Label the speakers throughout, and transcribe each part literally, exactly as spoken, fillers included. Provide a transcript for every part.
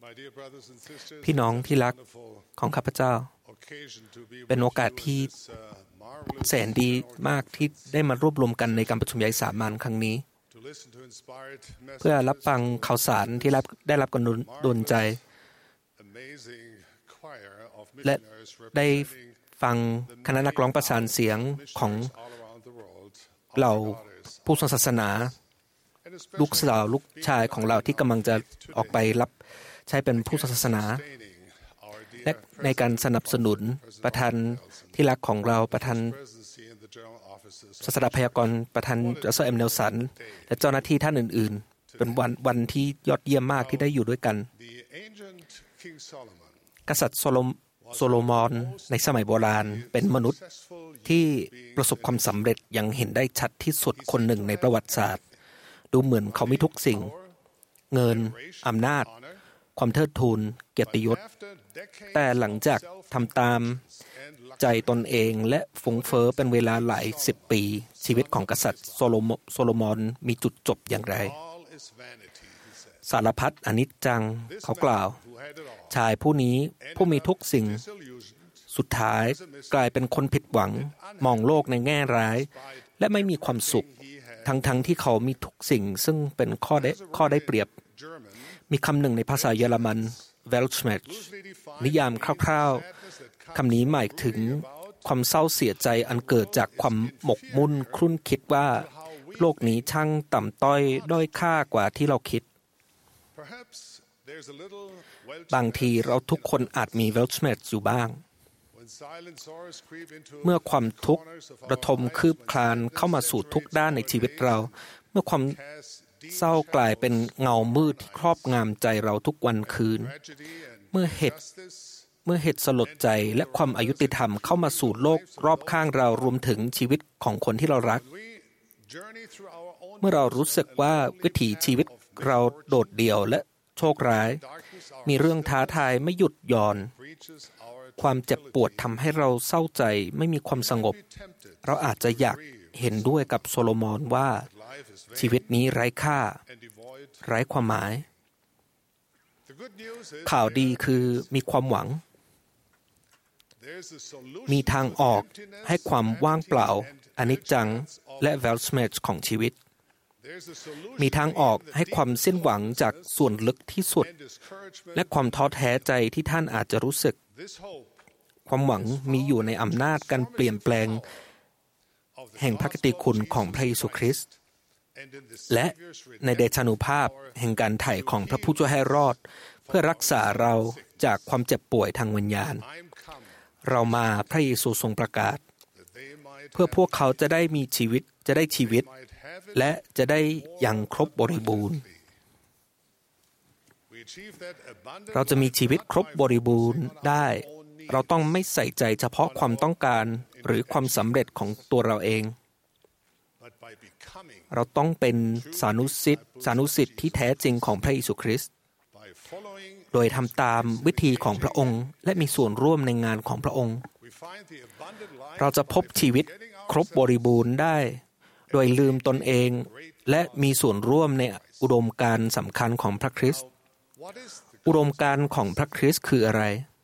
Speaker 1: พี่น้องที่รักของข้าพเจ้าเป็นโอกาสที่แสนดีมากที่ได้มารวบรวมกันในการประชุมใหญ่สามัญครั้งนี้เพื่อรับฟังข่าวสารที่ได้รับการดลใจและได้ฟังคณะนักร้องประสานเสียงของเหล่าผู้ทรงศาสนาลูกสาวลูกชายของเราที่กำลังจะออกไปรับใช้เป็นผู้ทรงศาสนาและในการสนับสนุนประธานที่รักของเราประธานศาสนาพยากรณ์ประธานดร.เอ็ม เนลสันและเจ้าหน้าที่ท่านอื่นๆเป็นวันวันที่ยอดเยี่ยมมากที่ได้อยู่ด้วยกันกษัตริย์โซโลโซโลมอนในสมัยโบราณเป็นมนุษย์ที่ประสบความสำเร็จอย่างเห็นได้ชัดที่สุดคนหนึ่งในประวัติศาสตร์ดูเหมือนเขามีทุกสิ่งเงินอำนาจความเทิดทูนเกียรติยศแต่หลังจากทำตามใจตนเองและฟุ้งเฟ้อเป็นเวลาหลายสิบปีชีวิตของกษัตริย์โซโลโซโลมอนมีจุดจบอย่างไรสารพัดอนิจจังเขากล่าวชายผู้นี้ผู้มีทุกสิ่งสุดท้ายกลายเป็นคนผิดหวังมองโลกในแง่ร้ายและไม่มีความสุขทั้งๆ ท, ที่เขามีทุกสิ่งซึ่งเป็นข้อได้ข้อได้เปรียบมีคำหนึ่งในภาษาเยอรมัน Weltschmerz นิยามคร่าวๆคำนี้หมายถึงความเศร้าเสียใจอันเกิดจากความหมกมุ่นครุ่นคิดว่าโลกนี้ช่างต่ำต้อยด้อยค่ากว่าที่เราคิดบางทีเราทุกคนอาจมี Weltschmerz อยู่บ้างเมื่อความทุกข์ระทมคืบคลานเข้ามาสู่ทุกด้านในชีวิตเราเมื่อความเศร้ากลายเป็นเงามืดที่ครอบงำใจเราทุกวันคืนเมื่อเหตุเมื่อเหตุสลดใจและความอยุติธรรมเข้ามาสู่โลกรอบข้างเรารวมถึงชีวิตของคนที่เรารักเมื่อเรารู้สึกว่าวิถีชีวิตเราโดดเดี่ยวและโชคร้ายมีเรื่องท้าทายไม่หยุดหย่อนความเจ็บปวดทำให้เราเศร้าใจไม่มีความสงบเราอาจจะอยากเห็นด้วยกับโซโลมอนว่าชีวิตนี้ไร้ค่าไร้ความหมายข่าวดีคือมีความหวังมีทางออกให้ความว่างเปล่าอนิจจังและ Weltschmerz ของชีวิตมีทางออกให้ความสิ้นหวังจากส่วนลึกที่สุดและความท้อแท้ใจที่ท่านอาจจะรู้สึกความหวังมีอยู่ในอำนาจการเปลี่ยนแปลงแห่งพระกิตติคุณของพระเยซูคริสต์และในเดชานุภาพแห่งการไถ่ของพระผู้ช่วยให้รอดเพื่อรักษาเราจากความเจ็บป่วยทางวิญญาณเรามาพระเยซูทรงประกาศเพื่อพวกเขาจะได้มีชีวิตจะได้ชีวิตและจะได้อย่างครบบริบูรณ์เราจะมีชีวิตครบบริบูรณ์ได้เราต้องไม่ใส่ใจเฉพาะความต้องการหรือความสำเร็จของตัวเราเองเราต้องเป็นสานุสิทธิ์สานุสิทธิ์ที่แท้จริงของพระเยซูคริสต์โดยทำตามวิธีของพระองค์และมีส่วนร่วมในงานของพระองค์เราจะพบชีวิตครบบริบูรณ์ได้โดยลืมตนเองและมีส่วนร่วมในอุดมการณ์สำคัญของพระคริสต์อุดมการณ์ของพระคริสต์คืออะไร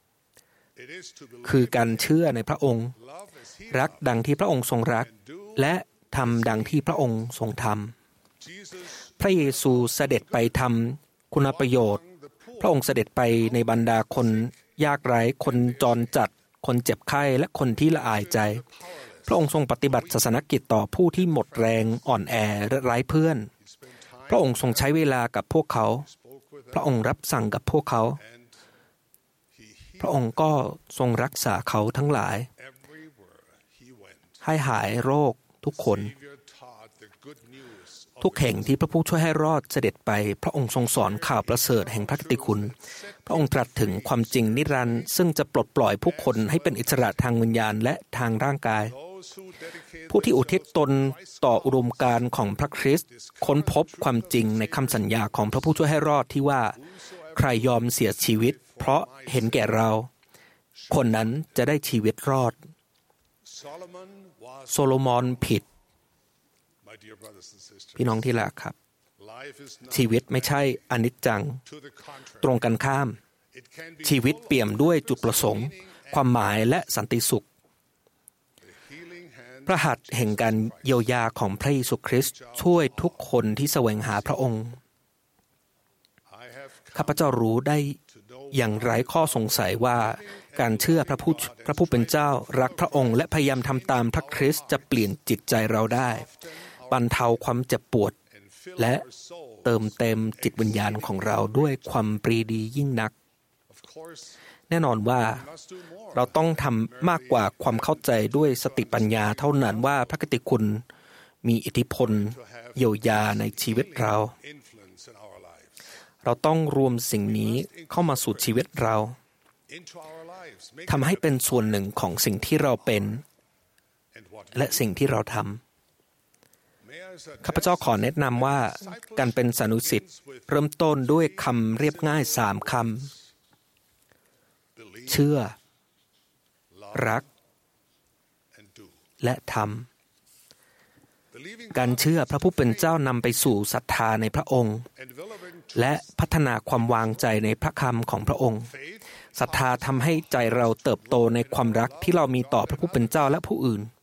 Speaker 1: คือการเชื่อในพระองค์รักดังที่พระองค์ทรงรักและทำดังที่พระองค์ทรงทำพระเยซูเสด็จไปทำคุณประโยชน์พระองค์เสด็จไปในบรรดาคนยากไร้คนจรจัดคนเจ็บไข้และคนที่ละอายใจพระองค์ทรงปฏิบัติศาสนกิจต่อผู้ที่หมดแรงอ่อนแอและไร้เพื่อนพระองค์ทรงใช้เวลากับพวกเขาพระองค์รับสั่งกับพวกเขาพระองค์ก็ทรงรักษาเขาทั้งหลายให้หายโรคทุกคนทุกแห่งที่พระผู้ช่วยให้รอดเสด็จไปพระองค์ทรงสอนข่าวประเสริฐแห่งพระกิตติคุณพระองค์ตรัสถึงความจริงนิรันดร์ซึ่งจะปลดปล่อยผู้คนให้เป็นอิสระทางวิญญาณและทางร่างกายผู้ที่อุทิศตนต่ออุดมการณ์ของพระคริสต์ค้นพบความจริงในคำสัญญาของพระผู้ช่วยให้รอดที่ว่าใครยอมเสียชีวิตเพราะเห็นแก่เราคนนั้นจะได้ชีวิตรอดโซโลมอนผิดพี่น้องที่รักครับชีวิตไม่ใช่อนิจจังตรงกันข้ามชีวิตเปี่ยมด้วยจุดประสงค์ความหมายและสันติสุขพระหัตถ์แห่งการเยียวยาของพระเยซูคริสต์ช่วยทุกคนที่แสวงหาพระองค์ข้าพเจ้ารู้ได้อย่างไร้ข้อสงสัยว่าการเชื่อพระผู้พระผู้เป็นเจ้ารักพระองค์และพยายามทำตามพระคริสต์จะเปลี่ยนจิตใจเราได้บรรเทาความเจ็บปวดและเติมเต็มจิตวิญญาณของเราด้วยความปรีดียิ่งนักแน่นอนว่าเราต้องทำมากกว่าความเข้าใจด้วยสติปัญญาเท่านั้นว่าพระกิตติคุณมีอิทธิพลเยียวยาในชีวิตเราเราต้องรวมสิ่งนี้เข้ามาสู่ชีวิตเราทำให้เป็นส่วนหนึ่งของสิ่งที่เราเป็นและสิ่งที่เราทำข้าพเจ้าขอแนะนำว่าการเป็นสานุสิทธิ์เริ่มต้นด้วยคำเรียบง่ายสามคำเชื่อรักและทำการเชื่อพระผู้เป็นเจ้านำไปสู่ศรัทธาในพระองค์และพัฒนาความวางใจในพระคำของพระองค์ศรัทธาทำให้ใจเราเติบโตในความรักที่เรามีต่อพระผู้เป็นเจ้าและผู้อื่น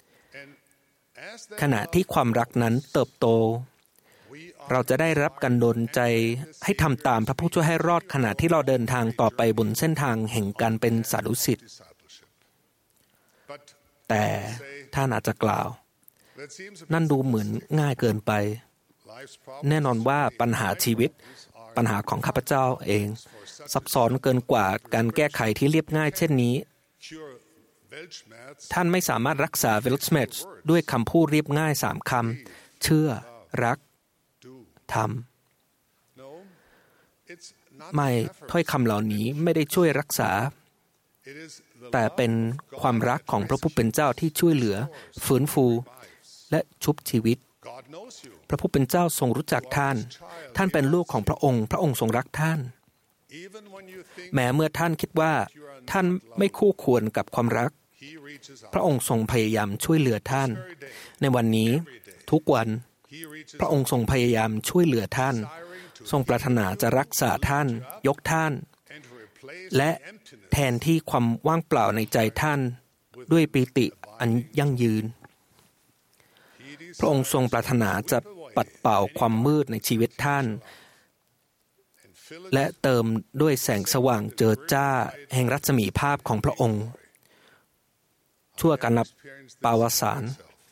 Speaker 1: ขณะที่ความรักนั้นเติบโตเราจะได้รับการดลใจให้ทำตามพระผู้ช่วยให้รอดขณะที่เราเดินทางต่อไปบนเส้นทางแห่งการเป็นสาธุสิทธิ์แต่ท่านอาจจะกล่าวนั่นดูเหมือนง่ายเกินไปแน่นอนว่าปัญหาชีวิตปัญหาของข้าพเจ้าเองซับซ้อนเกินกว่าการแก้ไขที่เรียบง่ายเช่นนี้ท่านไม่สามารถรักษาเวลช์เมชด้วยคำพูดเรียบง่ายสามคำเชื่อรักทำไม่ถ้อยคำเหล่านี้ไม่ได้ช่วยรักษาแต่เป็นความรักของพระผู้เป็นเจ้าที่ช่วยเหลือฟื้นฟูและชุบชีวิตพระผู้เป็นเจ้าทรงรู้จักท่านท่านเป็นลูกของพระองค์พระองค์ทรงรักท่านแม้เมื่อท่านคิดว่าท่านไม่คู่ควรกับความรักพระองค์ทรงพยายามช่วยเหลือท่านในวันนี้ทุกวันพระองค์ทรงพยายามช่วยเหลือท่านทรงปรารถนาจะรักษาท่านยกท่านและแทนที่ความว่างเปล่าในใจท่านด้วยปิติอันยั่งยืนพระองค์ทรงปรารถนาจะปัดเป่าความมืดในชีวิตท่านและเติมด้วยแสงสว่างเจิดจ้าแห่งรัศมีภาพของพระองค์ชั่วการรับปาวสาร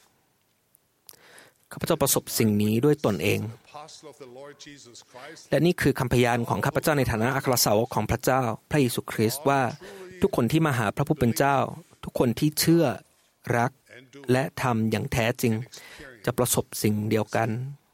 Speaker 1: ข้าพเจ้าประสบสิ่งนี้ด้วยตนเองและนี่คือคำพยานของข้าพเจ้าในฐานะอัครสาวกของพระเจ้าพระเยซูคริสต์ว่าทุกคนที่มาหาพระผู้เป็นเจ้าทุกคนที่เชื่อรักและทำอย่างแท้จริงจะประสบสิ่งเดียวกัน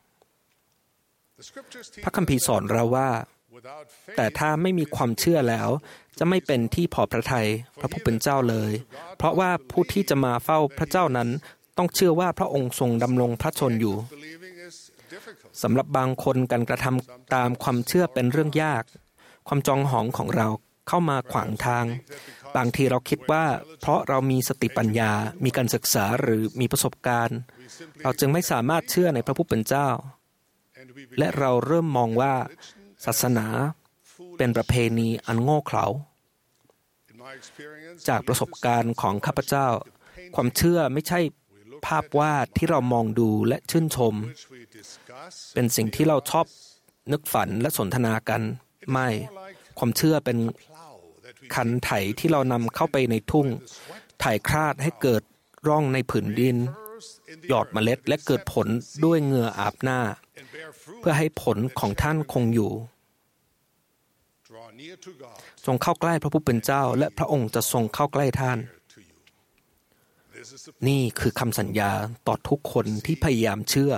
Speaker 1: พระคัมภีร์สอนเราว่าแต่ถ้าไม่มีความเชื่อแล้วจะไม่เป็นที่พอพระทัยพระผู้เป็นเจ้าเลยเพราะว่าผู้ที่จะมาเฝ้าพระเจ้านั้นต้องเชื่อว่าพระองค์ทรงดำรงพระชนอยู่สำหรับบางคนการกระทำตามความเชื่อเป็นเรื่องยากความจองหองของเราเข้ามาขวางทางบางทีเราคิดว่าเพราะเรามีสติปัญญามีการศึกษาหรือมีประสบการณ์เราจึงไม่สามารถเชื่อในพระผู้เป็นเจ้าและเราเริ่มมองว่าศาสนาเป็นประเพณีอันโง่เขลาจากประสบการณ์ของข้าพเจ้าความเชื่อไม่ใช่ภาพวาดที่เรามองดูและชื่นชมเป็นสิ่งที่เราชอบนึกฝันและสนทนากันไม่ความเชื่อเป็นคันไถที่เรานำเข้าไปในทุ่งไถคราดให้เกิดร่องในผืนดินหยอดเมล็ดและเกิดผลด้วยเหงื่ออาบหน้าเพื่อให้ผลของท่านคงอยู่ทรงเข้าใกล้พระผู้เป็นเจ้าและพระองค์จะทรงเข้าใกล้ท่านนี่คือคำสัญญาต่อทุกคนที่พยายามเชื่อ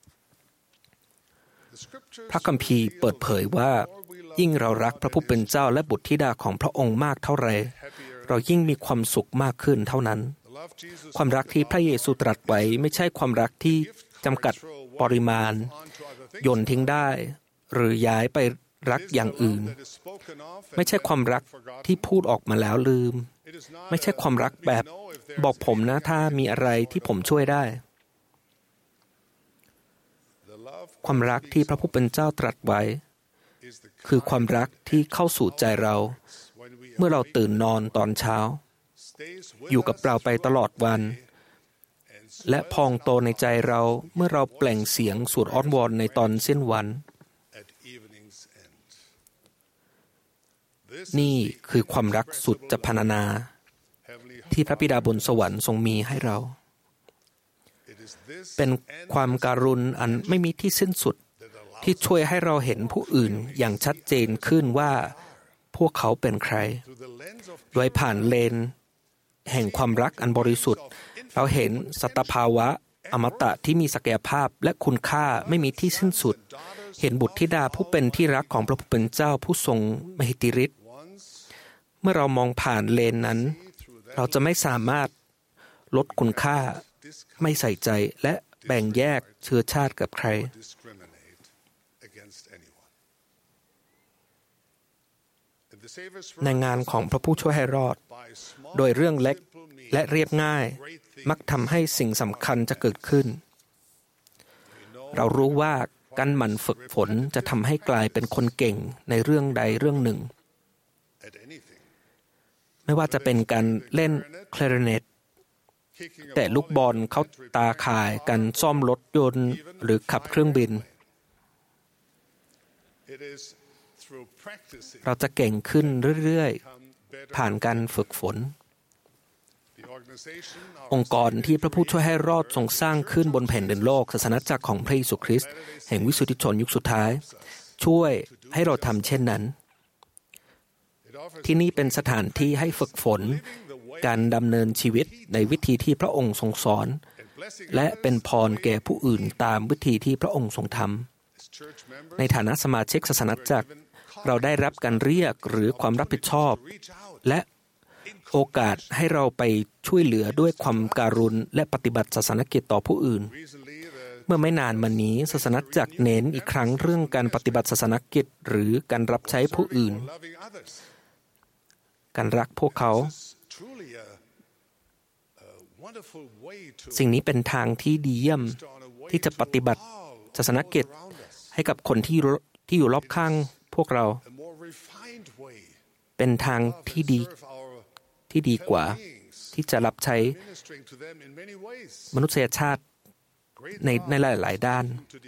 Speaker 1: พระคัมภีร์เปิดเผยว่ายิ่งเรารักพระผู้เป็นเจ้าและบุตรธิดาของพระองค์มากเท่าไรเรายิ่งมีความสุขมากขึ้นเท่านั้นความรักที่พระเยซูตรัสไว้ไม่ใช่ความรักที่จำกัดปริมาณโยนทิ้งได้หรือย้ายไปรักอย่างอื่นไม่ใช่ความรักที่พูดออกมาแล้วลืมไม่ใช่ความรักแบบบอกผมนะถ้ามีอะไรที่ผมช่วยได้คความรักที่พระผู้เป็นเจ้าตรัสไว้คือความรักที่เข้าสู่ใจเราเมื่อเราตื่นนอนตอนเช้าอยู่กับเราไปตลอดวันและพองโตในใจเราเมื่อเราเปล่งเสียงสวดอ้อนวอนในตอนสิ้นวันนี่คือความรักสุดจะพรรณนาที่พระบิดาบนสวรรค์ทรงมีให้เราเป็นความการุณอันไม่มีที่สิ้นสุดที่ช่วยให้เราเห็นผู้อื่นอย่างชัดเจนขึ้นว่าพวกเขาเป็นใครโดยผ่านเลนแห่งความรักอันบริสุทธิ์เราเห็นสัตภาวะอมตะที่มีศักยภาพและคุณค่าไม่มีที่สิ้นสุดเห็นบุตรธิดาผู้เป็นที่รักของพระผู้เป็นเจ้าผู้ทรงมหิทธิฤทธิ์เมื่อเรามองผ่านเลนนั้นเราจะไม่สามารถลดคุณค่าไม่ใส่ใจและแบ่งแยกเชื้อชาติกับใครในงานของพระผู้ช่วยให้รอดโดยเรื่องเล็กและเรียบง่ายมักทำให้สิ่งสำคัญจะเกิดขึ้นเรารู้ว่าการหมั่นฝึกฝนจะทำให้กลายเป็นคนเก่งในเรื่องใดเรื่องหนึ่งไม่ว่าจะเป็นการเล่นคลาริเนตแต่ลูกบอลเข้าตาข่ายการซ่อมรถยนต์หรือขับเครื่องบินเราจะเก่งขึ้นเรื่อยๆผ่านการฝึกฝนองค์กรที่พระผู้ช่วยให้รอดทรงสร้างขึ้นบนแผ่นดินโลกศาสนาจักรของพระเยซูคริสต์แห่งวิสุทธิชนยุคสุดท้ายช่วยให้เราทำเช่นนั้นที่นี่เป็นสถานที่ให้ฝึกฝนการดำเนินชีวิตในวิธีที่พระองค์ทรงสอนและเป็นพรแก่ผู้อื่นตามวิธีที่พระองค์ทรงทำในฐานะสมาชิกศาสนาจักรเราได้รับการเรียกหรือความรับผิดชอบและโอกาสให้เราไปช่วยเหลือด้วยความการุณและปฏิบัติศาสนกิจต่อผู้อื่นเมื่อไม่นานมานี้ศาสนาจักรเน้นอีกครั้งเรื่องการปฏิบัติศาสนกิจหรือการรับใช้ผู้อื่นการรักพวกเขาสิ่งนี้เป็นทางที่ดีเยี่ยมที่จะปฏิบัติศาสนกิจให้กับคนที่ที่อยู่รอบข้างพวกเราเป็นทางที่ดีที่ดีกว่าที่จะรับใช้มนุษยชาติในในหลายๆด้าน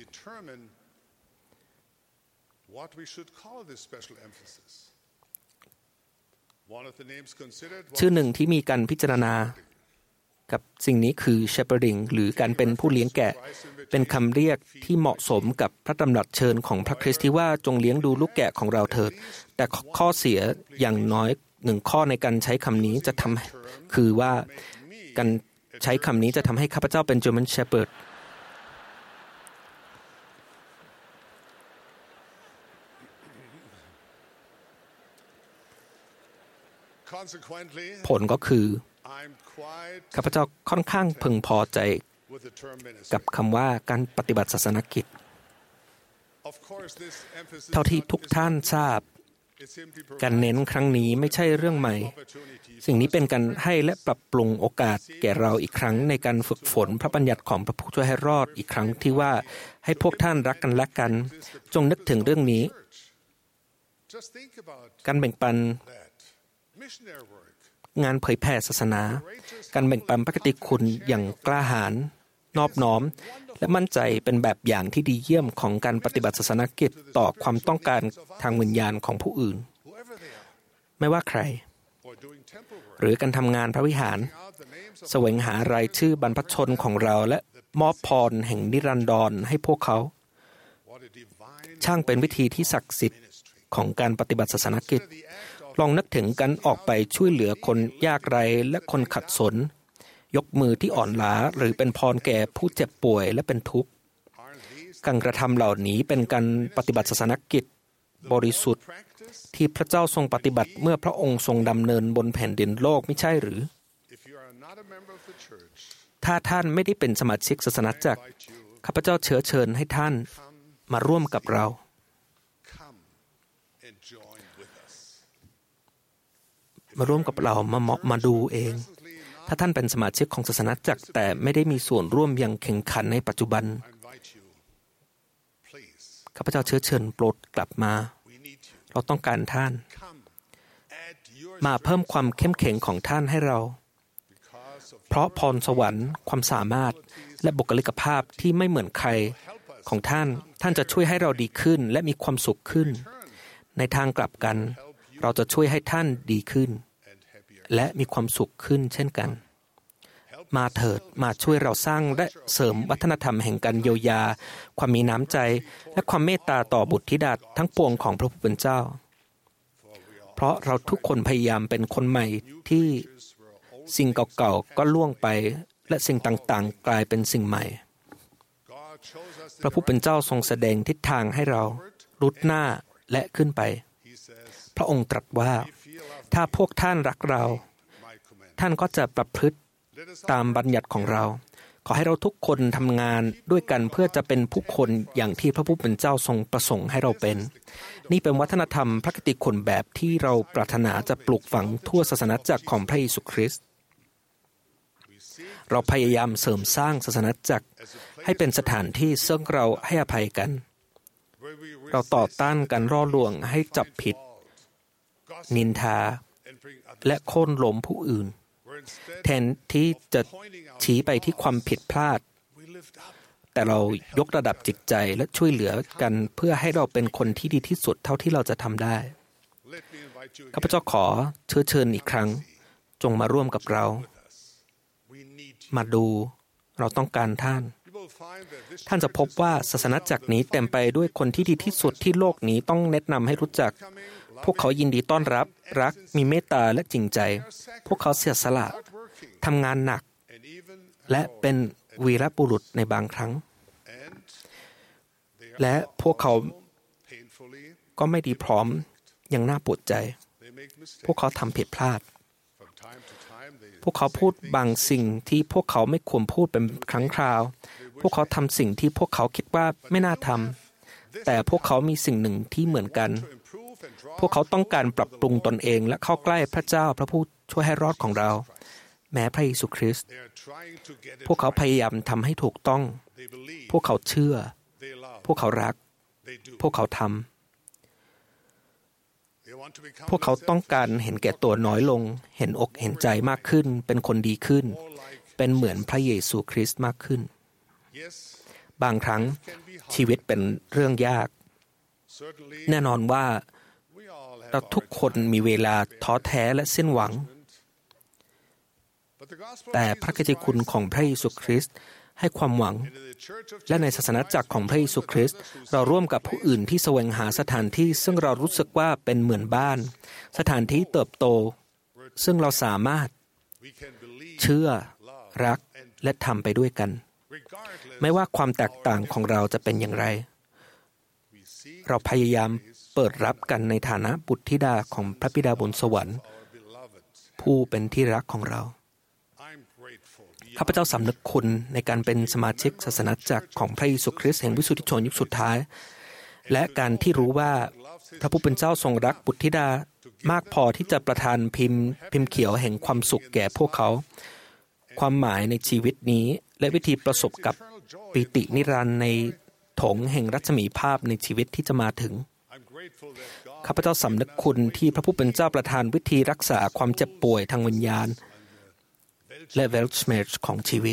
Speaker 1: ชื่อหนึ่งที่มีการพิจารณากับสิ่งนี้คือ shepherding หรือการเป็นผู้เลี้ยงแกะเป็นคำเรียกที่เหมาะสมกับพระดำรัสเชิญของพระคริสต์ที่ว่าจงเลี้ยงดูลูกแกะของเราเถิดแต่ข้อเสียอย่างน้อยหนึ่งข้อในการใช้คำนี้จะทำคือว่าการใช้คำนี้จะทำให้ข้าพเจ้าเป็น German Shepherd ผลก็คือข้าพเจ้าค่อนข้างพึงพอใจกับคำว่าการปฏิบัติศาสนกิจเท่าที่ทุกท่านทราบการเน้นครั้งนี้ไม่ใช่เรื่องใหม่สิ่งนี้เป็นการให้และปรับปรุงโอกาสแก่เราอีกครั้งในการฝึกฝนพระบัญญัติของพระผู้ช่วยให้รอดอีกครั้งที่ว่าให้พวกท่านรักกันและกันจงนึกถึงเรื่องนี้การแบ่งปันงานเผยแผ่ศาสนาการแบ่งปันพระกิตติคุณอย่างกล้าหาญนอบน้อมและมั่นใจเป็นแบบอย่างที่ดีเยี่ยมของการปฏิบัติศาสนกิจต่อความต้องการทางวิญญาณของผู้อื่นไม่ว่าใครหรือการทำงานพระวิหารแสวงหารายชื่อบรรพชนของเราและมอบพรแห่งนิรันดรให้พวกเขาช่างเป็นวิธีที่ศักดิ์สิทธิ์ของการปฏิบัติศาสนกิจลองนึกถึงการออกไปช่วยเหลือคนยากไร้และคนขัดสนยกมือที่อ่อนล้าหรือเป็นพรแก่ผู้เจ็บป่วยและเป็นทุกข์การกระทำเหล่านี้เป็นการปฏิบัติศาสนกิจบริสุทธิ์ที่พระเจ้าทรงปฏิบัติเมื่อพระองค์ทรงดำเนินบนแผ่นดินโลกไม่ใช่หรือถ้าท่านไม่ได้เป็นสมาชิกศาสนาจักรข้าพเจ้าเชื้อเชิญให้ท่านมาร่วมกับเรามาร่วมกับเรามามาดูเองถ้าท่านเป็นสมาชิกของศาสนาจักรแต่ไม่ได้มีส่วนร่วมอย่างแข่งขันในปัจจุบันข้าพเจ้าเชื้อเชิญโปรดกลับมาเราต้องการท่านมาเพิ่มความเข้มแข็งของท่านให้เราเพราะพรสวรรค์ความสามารถและบุคลิกภาพที่ไม่เหมือนใครของท่านท่านจะช่วยให้เราดีขึ้นและมีความสุขขึ้นในทางกลับกันเราจะช่วยให้ท่านดีขึ้นและมีความสุขขึ้นเช่นกันมาเถิดมาช่วยเราสร้างและเสริมวัฒนธรรมแห่งการเยียวยาความมีน้ำใจและความเมตตาต่อบุตรธิดาทั้งปวงของพระผู้เป็นเจ้าเพราะเราทุกคนพยายามเป็นคนใหม่ที่สิ่งเก่าๆก็ล่วงไปและสิ่งต่างๆกลายเป็นสิ่งใหม่พระผู้เป็นเจ้าทรงแสดงทิศทางให้เรารุดหน้าและขึ้นไปพระองค์ตรัสว่าถ้าพวกท่านรักเราท่านก็จะประพฤติตามบัญญัติของเราขอให้เราทุกคนทำงานด้วยกันเพื่อจะเป็นผู้คนอย่างที่พระผู้เป็นเจ้าทรงประสงค์ให้เราเป็นนี่เป็นวัฒนธรรมพระคติคุณแบบที่เราปรารถนาจะปลูกฝังทั่วศาสนาจักรของพระเยซูคริสต์เราพยายามเสริมสร้างศาสนาจักรให้เป็นสถานที่ซึ่งเราให้อภัยกันเราต่อต้านการล่อลวงให้จับผิดนินทาและโค่นล้มผู้อื่นแทนที่จะชี้ไปที่ความผิดพลาดแต่เรายกระดับจิตใจและช่วยเหลือกันเพื่อให้เราเป็นคนที่ดีที่สุดเท่าที่เราจะทำได้ข้าพเจ้าขอเชื้อเชิญอีกครั้งจงมาร่วมกับเรามาดูเราต้องการท่านท่านจะพบว่าศาสนาจักรนี้เต็มไปด้วยคนที่ดีที่สุดที่โลกนี้ต้องแนะนำให้รู้จักพวกเขายินดีต้อนรับรักมีเมตตาและจริงใจพวกเขาเสียสละทำงานหนักและเป็นวีรบุรุษในบางครั้งและพวกเขาก็ไม่ดีพร้อมยังน่าปวดใจพวกเขาทำผิดพลาดพวกเขาพูดบางสิ่งที่พวกเขาไม่ควรพูดเป็นครั้งคราวพวกเขาทำสิ่งที่พวกเขาคิดว่าไม่น่าทำแต่พวกเขามีสิ่งหนึ่งที่เหมือนกันพวกเขาต้องการปรับปรุงตนเองและเข้าใกล้พระเจ้าพระผู้ช่วยให้รอดของเราแม้พระเยซูคริสต์พวกเขาพยายามทำให้ถูกต้องพวกเขาเชื่อพวกเขารักพวกเขาทำพวกเขาต้องการเห็นแก่ตัวน้อยลงเห็นอกเห็นใจมากขึ้นเป็นคนดีขึ้นเป็นเหมือนพระเยซูคริสต์มากขึ้นบางครั้งชีวิตเป็นเรื่องยากแน่นอนว่าเราทุกคนมีเวลาท้อแท้และสิ้นหวังแต่พระกิตติคุณของพระเยซูคริสต์ให้ความหวังและในศาสนาจักรของพระเยซูคริสต์เราร่วมกับผู้อื่นที่แสวงหาสถานที่ซึ่งเรารู้สึกว่าเป็นเหมือนบ้านสถานที่เติบโตซึ่งเราสามารถเชื่อรักและทำไปด้วยกันไม่ว่าความแตกต่างของเราจะเป็นอย่างไรเราพยายามเปิดรับกันในฐานะบุตรธิดาของพระบิดาบนสวรรค์ผู้เป็นที่รักของเราข้าพเจ้าสำนึกคุณในการเป็นสมาชิกศาสนาจักรของพระเยซูคริสต์แห่งวิสุทธิชนยุคสุดท้ายและการที่รู้ว่าพระผู้เป็นเจ้าทรงรักบุตรธิดามากพอที่จะประทานพิมพ์พิมพ์เขียวแห่งความสุขแก่พวกเขาความหมายในชีวิตนี้และวิธีประสบกับปิตินิรันดร์ในถงแห่งรัศมีภาพในชีวิตที่จะมาถึงข้าพเจ้าสำนึกคุณที่พระผู้เป็นเจ้าประทานวิธีรักษาความเจ็บป่วยทางวิญญาณและเวลช์เมชของชีวิต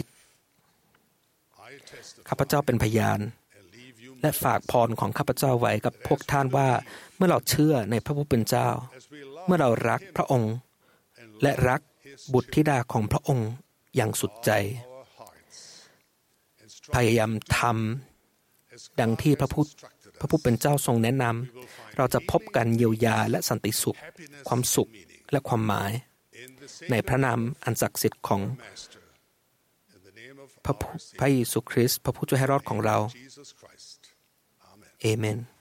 Speaker 1: ข้าพเจ้าเป็นพยานและฝากพรของข้าพเจ้าไว้กับพวกท่านว่าเมื่อเราเชื่อในพระผู้เป็นเจ้าเมื่อเรารักพระองค์และรักบุตรธิดาของพระองค์อย่างสุดใจพยายามทำดังที่พระผู้พระผู้เป็นเจ้าทรงแนะนำเราจะพบการเยียวยาและสันติสุขความสุขและความหมายในพระนามอันศักดิ์สิทธิ์ของพระพระเยซูคริสต์พระผู้ช่วยให้รอดของเราเอเมน